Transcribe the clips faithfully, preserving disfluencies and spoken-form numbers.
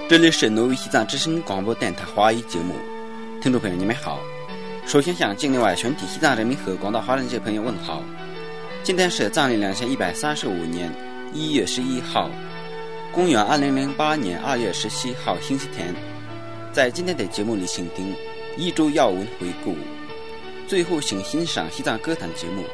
这里是挪威西藏之声广播电台华语节目，听众朋友你们好。首先向境内外全体西藏人民和广大华人界朋友问好。今天是藏历两千一百三十五年一月十一号，公元二零零八年二月十七号星期天。在今天的节目里，请听一周要闻回顾，最后请欣赏西藏歌坛节目。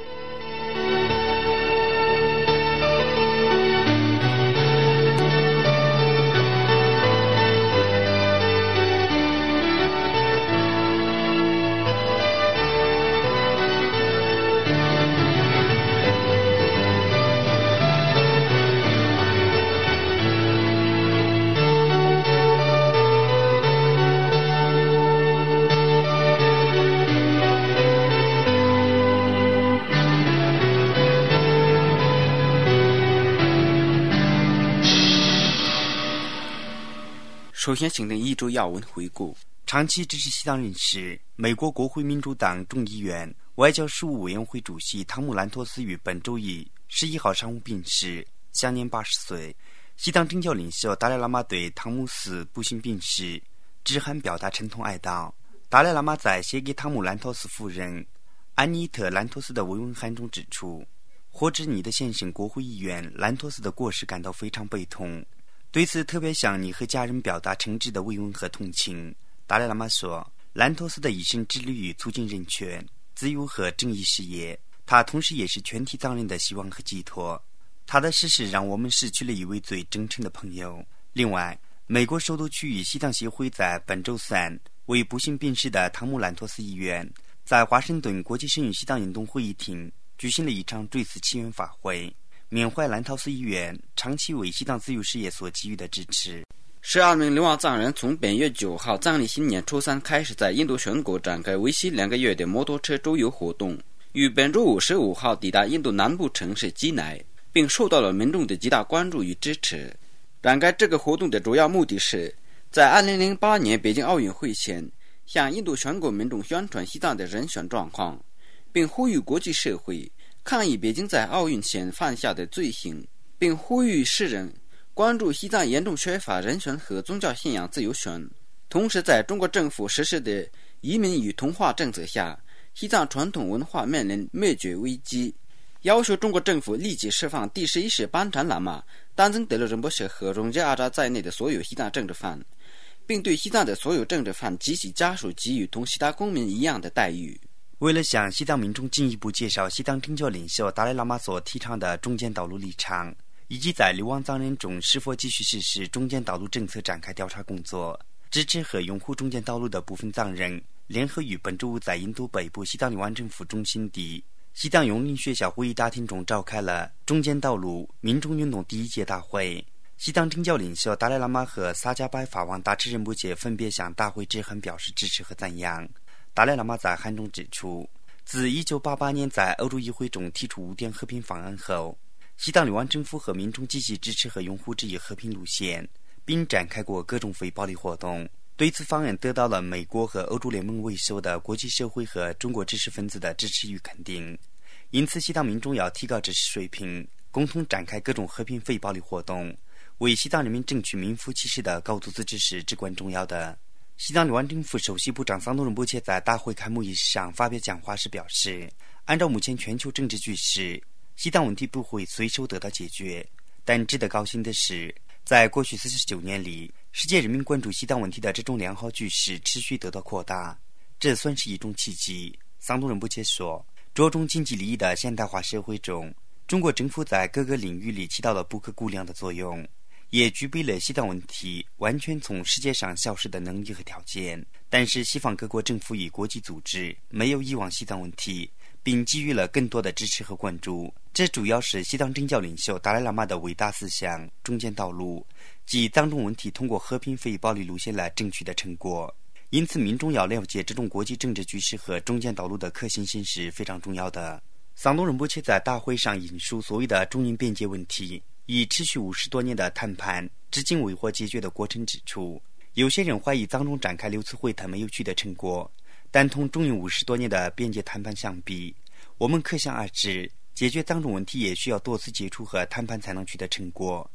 首先请听一周要闻回顾。 长期支持西藏人士、美国国会民主党众议院外交事务委员会主席汤姆兰托斯于本周一十一号上午病逝，享年八十岁。西藏政教领袖达赖喇嘛对汤姆斯不幸病逝致函表达沉痛哀悼。达赖喇嘛在写给汤姆兰托斯夫人安妮特兰托斯的慰问函中指出，获知你的先生国会议员兰托斯的过世感到非常悲痛，对此特别向你和家人表达诚挚的慰问和同情。达赖喇嘛说，兰托斯的一生致力于促进人权、自由和正义事业，他同时也是全体藏人的希望和寄托。他的逝世让我们失去了一位最真诚的朋友。另外，美国首都区域西藏协会在本周三为不幸病逝的汤姆兰托斯议员，在华盛顿国际声誉西藏运动会议厅举行了一场追思祈愿法会，缅怀兰托斯议员长期为西藏自由事业所给予的支持。 十二名流亡藏人从本月九号藏历新年初三开始，在印度全国展开为期两个月的摩托车周游活动，于本周五十五号抵达印度南部城市基乃，并受到了民众的极大关注与支持。展开这个活动的主要目的是在二零零八年北京奥运会前向印度全国民众宣传西藏的人权状况，并呼吁国际社会抗议北京在奥运前犯下的罪行，并呼吁世人关注西藏严重缺乏人权和宗教信仰自由权。同时，在中国政府实施的移民与同化政策下，西藏传统文化面临灭绝危机，要求中国政府立即释放第十一世班禅喇嘛、丹增德勒仁波切和荣杰阿扎在内的所有西藏政治犯，并对西藏的所有政治犯及其家属给予同其他公民一样的待遇。 为了向西藏民众进一步介绍西藏政教领袖达赖喇嘛所提倡的中间道路立场，以及在流亡藏人中是否继续实施中间道路政策展开调查工作，支持和拥护中间道路的部分藏人联合于本周五在印度北部西藏流亡政府中心地西藏永林学校会议大厅中召开了中间道路民众运动第一届大会。西藏政教领袖达赖喇嘛和萨迦拜法王达赤仁波切分别向大会致函表示支持和赞扬。达赖喇嘛在函中指出，自一九八八年在欧洲议会中提出无点和平方案后，西藏流亡政府和民众积极支持和拥护这一和平路线，并展开过各种非暴力活动。对此方案得到了美国和欧洲联盟为首的国际社会和中国知识分子的支持与肯定。因此，西藏民众要提高知识水平，共同展开各种和平非暴力活动，为西藏人民争取名副其实的高度自治是至关重要的。西藏流亡政府首席部长桑东仁波切在大会开幕仪式上发表讲话时表示，按照目前全球政治局势，西藏问题不会随手得到解决，但值得高兴的是，在过去四十九年里，世界人民关注西藏问题的这种良好局势持续得到扩大，这算是一种奇迹。桑东仁波切说，着重经济利益的现代化社会中，中国政府在各个领域里起到了不可估量的作用，也具备了西藏问题完全从世界上消失的能力和条件。但是西方各国政府与国际组织没有遗忘西藏问题，并给予了更多的支持和关注，这主要是西藏政教领袖达赖喇嘛的伟大思想中间道路即藏中问题通过和平非暴力路线来争取的成果。因此，民众要了解这种国际政治局势和中间道路的可行性是非常重要的。桑东仁波切在大会上引述所谓的中印边界问题以持续五十多年的谈判至今未获解决的过程指出，有些人怀疑藏中展开六次会谈没有取得成果，但同中印五十多年的边界谈判相比，我们可想而知，解决藏中问题也需要多次接触和谈判才能取得成果。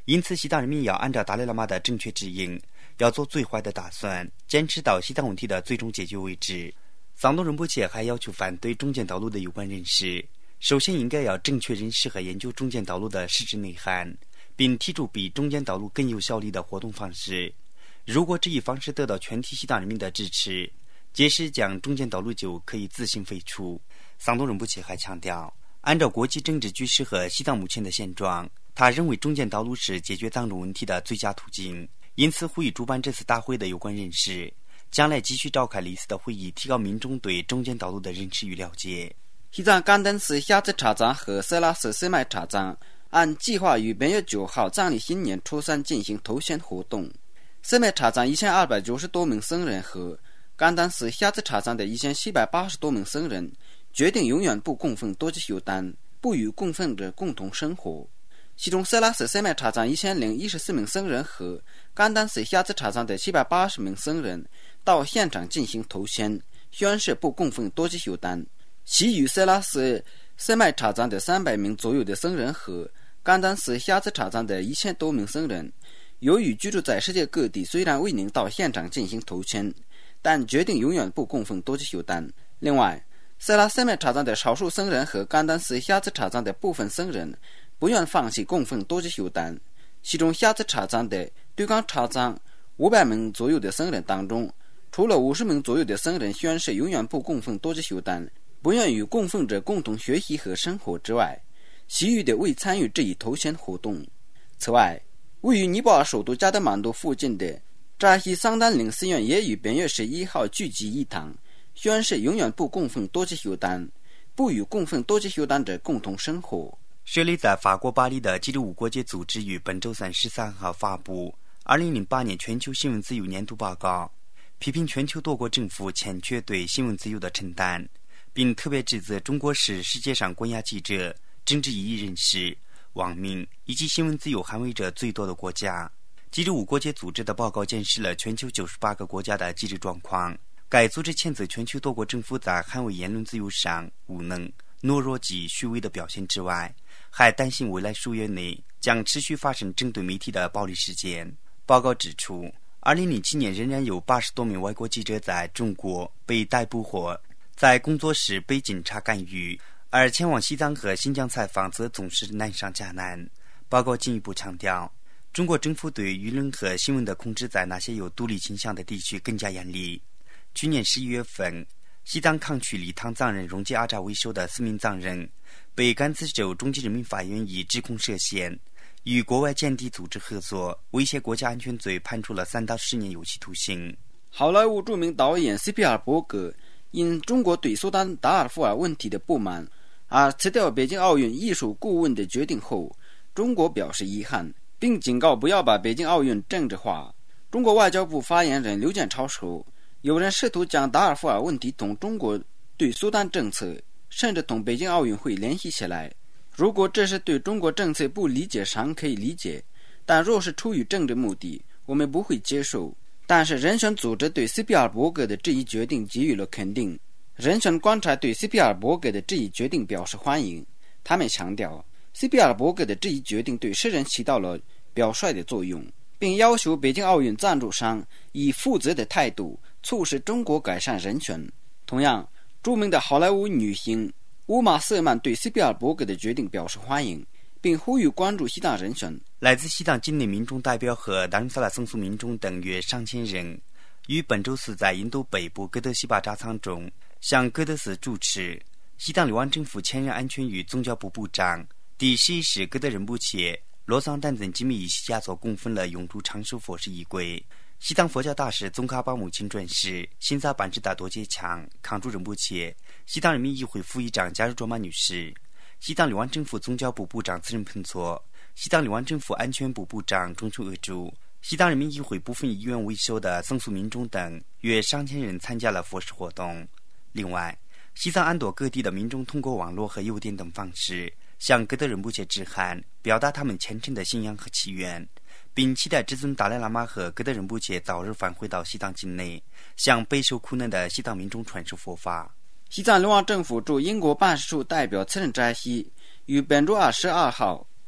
因此西藏人民要按照达赖喇嘛的正确指引，要做最坏的打算，坚持到西藏问题的最终解决为止。桑东仁波切还要求反对中间道路的有关人士，首先应该要正确认识和研究中间道路的实质内涵，并提出比中间道路更有效率的活动方式。如果这一方式得到全体西藏人民的支持，届时将中间道路就可以自行废除。桑东仁波切还强调，按照国际政治局势和西藏目前的现状，他认为中间道路是解决藏中问题的最佳途径，因此呼吁主办这次大会的有关人士将来继续召开类似的会议，提高民众对中间道路的认识与了解。 西藏甘丹寺下次茶藏和色拉寺寺麦茶藏按计划于本月九号藏历新年初三进行头衔活动。寺麦茶藏一千二百九十多名僧人和甘丹寺下次茶藏的一千七百八十多名僧人决定永远不供奉多吉修丹，不与供奉者共同生活。其中色拉寺寺麦茶藏一千零一十四名僧人和甘丹寺下次茶藏的七百八十名僧人到现场进行头衔，宣誓不供奉多吉修丹。其余色拉寺寺麦茶藏的三百名左右的僧人和甘丹寺下次茶藏的一千多名僧人，由于居住在世界各地，虽然未能到现场进行头签，但决定永远不供奉多吉修丹。另外，色拉寺麦茶藏的少数僧人和甘丹寺下次茶藏的部分僧人不愿放弃供奉多吉修丹。其中下次茶藏的对冈茶藏五百名左右的僧人当中，除了五十名左右的僧人宣誓永远不供奉多吉修丹，不愿与供奉者共同学习和生活之外，其余的未参与这一头衔活动。此外，位于尼泊尔首都加德满都附近的扎西桑丹岭寺院也于本月十一号聚集一堂，宣誓永远不供奉多吉修丹，不与供奉多吉修丹者共同生活。 设立在法国巴黎的基督无国界组织于本周三十三号发布二零零八年全球新闻自由年度报告，批评全球多国政府欠缺对新闻自由的承担，并特别指责中国是世界上关押记者、政治异议人士、网民以及新闻自由捍卫者最多的国家。基督无国界组织的报告检视了全球九十八个国家的机制状况。该组织谴责全球多国政府在捍卫言论自由上无能、懦弱及虚伪的表现之外，还担心未来数月内将持续发生针对媒体的暴力事件。报告指出，二零零七年仍然有八十多名外国记者在中国被逮捕或在工作时被警察干预，而前往西藏和新疆采访则总是难上加难。报告进一步强调，中国政府对舆论和新闻的控制在那些有独立倾向的地区更加严厉。去年十一月份，西藏康区理塘藏人荣杰阿扎为首的四名藏人被甘孜州中级人民法院以指控涉嫌与国外间谍组织合作、威胁国家安全罪判处了三到十年有期徒刑。 好莱坞著名导演斯皮尔伯格因中国对苏丹达尔富尔问题的不满而辞掉北京奥运艺术顾问的决定后，中国表示遗憾，并警告不要把北京奥运政治化。中国外交部发言人刘建超说，有人试图将达尔富尔问题同中国对苏丹政策甚至同北京奥运会联系起来。如果这是对中国政策不理解上可以理解，但若是出于政治目的，我们不会接受。但是人权组织对斯皮尔伯格的这一决定给予了肯定，人权观察对斯皮尔伯格的这一决定表示欢迎。他们强调，斯皮尔伯格的这一决定对世人起到了表率的作用，并要求北京奥运赞助商以负责的态度促使中国改善人权。同样，著名的好莱坞女星乌玛瑟曼对斯皮尔伯格的决定表示欢迎，并呼吁关注西藏人权。 来自西藏境内民众代表和达仁萨拉僧俗民众等约上千人于本周四在印度北部哥德西巴扎藏中向哥德寺主持西藏流亡政府前任安全与宗教部部长第十一世哥德仁波切罗桑丹赞吉米伊西亚所供奉了永驻长寿佛事仪轨。西藏佛教大使宗喀巴母亲转世新萨班智达多杰强康珠仁波切、西藏人民议会副议长加入卓玛女士、西藏流亡政府宗教部部长次仁彭措、西藏流亡政府安全部部长中秋鄂珠、西藏人民议会部分议员为首的僧俗民众等约上千人参加了佛事活动。另外，西藏安多各地的民众通过网络和邮电等方式向哥德仁波切致函，表达他们虔诚的信仰和祈愿，并期待至尊达赖喇嘛和哥德仁波切早日返回到西藏境内，向备受苦难的西藏民众传授佛法。 西藏流亡政府驻英国办事处代表次仁扎西于本周二十二号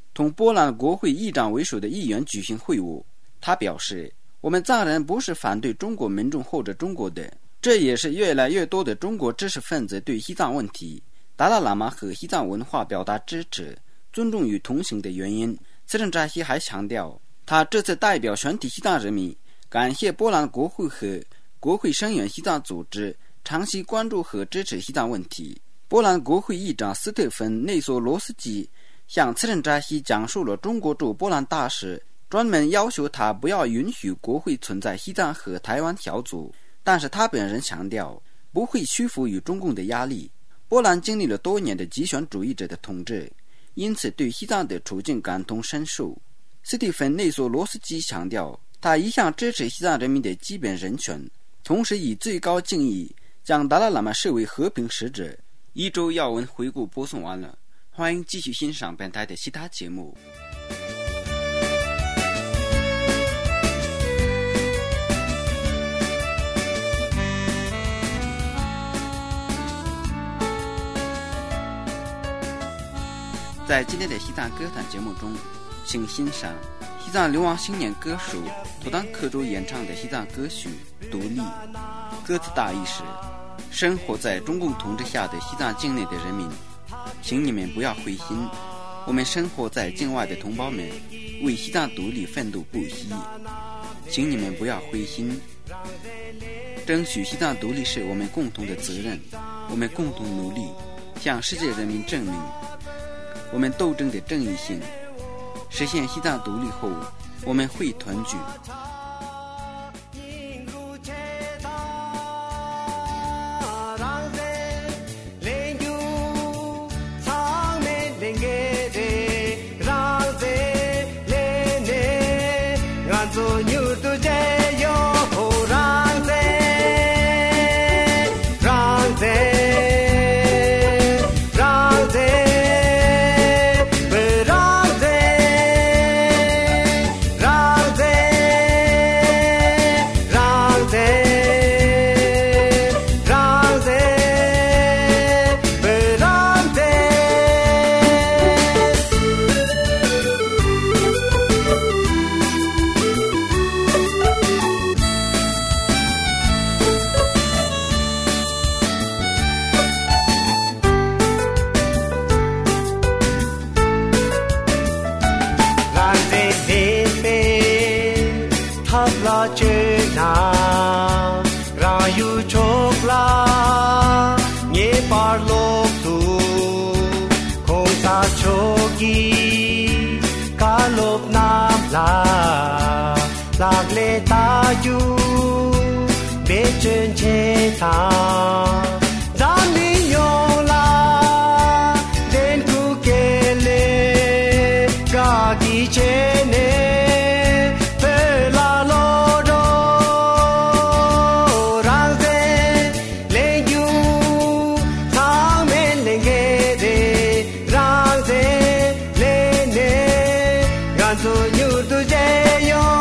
同波兰国会议长为首的议员举行会晤。他表示，我们藏人不是反对中国民众或者中国的，这也是越来越多的中国知识分子对西藏问题、达赖喇嘛和西藏文化表达支持、尊重与同行的原因。慈城扎西还强调，他这次代表全体西藏人民感谢波兰国会和国会声援西藏组织长期关注和支持西藏问题。波兰国会议长斯特芬内索罗斯基向慈城扎西讲述了中国驻波兰大使专门要求他不要允许国会存在西藏和台湾小组，但是他本人强调不会屈服于中共的压力。波兰经历了多年的极权主义者的统治，因此对西藏的处境感同身受。斯蒂芬内索罗斯基强调，他一向支持西藏人民的基本人权，同时以最高敬意将达赖喇嘛视为和平使者。一周要闻回顾播送完了，欢迎继续欣赏本台的其他节目。在今天的西藏歌坛节目中，请欣赏西藏流亡青年歌手图当克州演唱的西藏歌曲《独立》。歌词大意是：生活在中共统治下的西藏境内的人民，请你们不要灰心，我们生活在境外的同胞们为西藏独立奋斗不息，请你们不要灰心，争取西藏独立是我们共同的责任，我们共同努力向世界人民证明我们斗争的正义性。实现西藏独立后，我们会团聚。 lạc lệ ta du bên trên chế ta gian đi yo la đến cu kê lê ga ki chế nê phê la lô đô rang dê lên du tháng men lên ghê đê rang dê lên nê gan tu như tu dê yo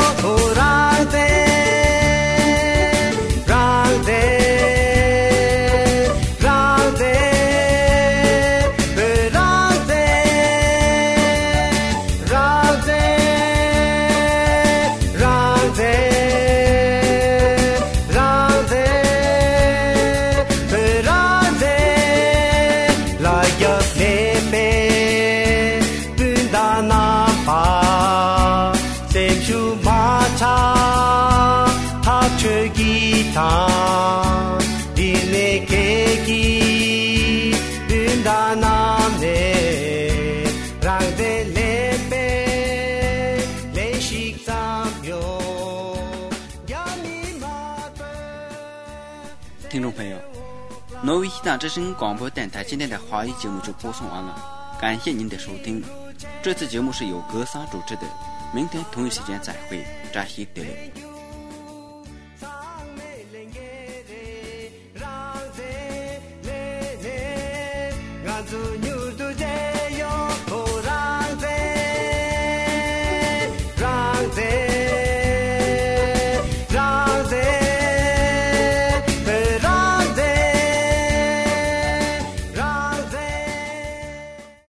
đi lê kê ki bin da nam ne rang de le pe le shik sam yo ya ni ma pe。 听众朋友，挪威西藏之声广播电台今天的华语节目就播送完了，感谢您的收听。这次节目是由格桑主持的，明天同一时间再会，扎西德。 to you